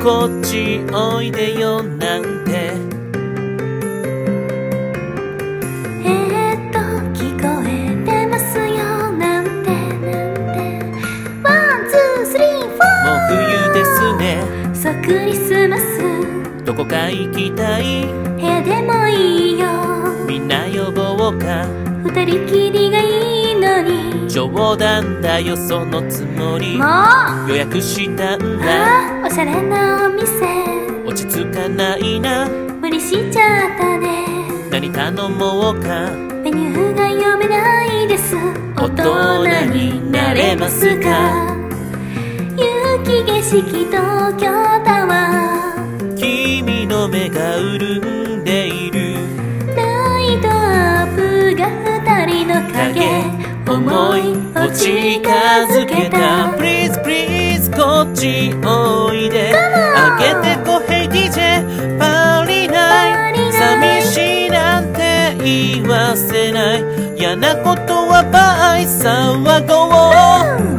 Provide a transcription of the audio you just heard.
こっちおいでよなんて聞こえてますよなんてワンツースリーフォーもう冬ですねそうクリスマスどこか行きたい部屋でもいいよみんな呼ぼうか二人きりがいいのに冗談だよそのつもりもう予約したんだおしゃれなお店落ち着かないな無理しちゃったね何頼もうかメニューが読めないです大人になれますか雪景色東京タワー君の目が潤んでいるライトアップが二人の影思いを近づけた Please please こっちおいであげてこ Hey DJ パリナイ寂しいなんて言わせない嫌なことはバイ騒ごう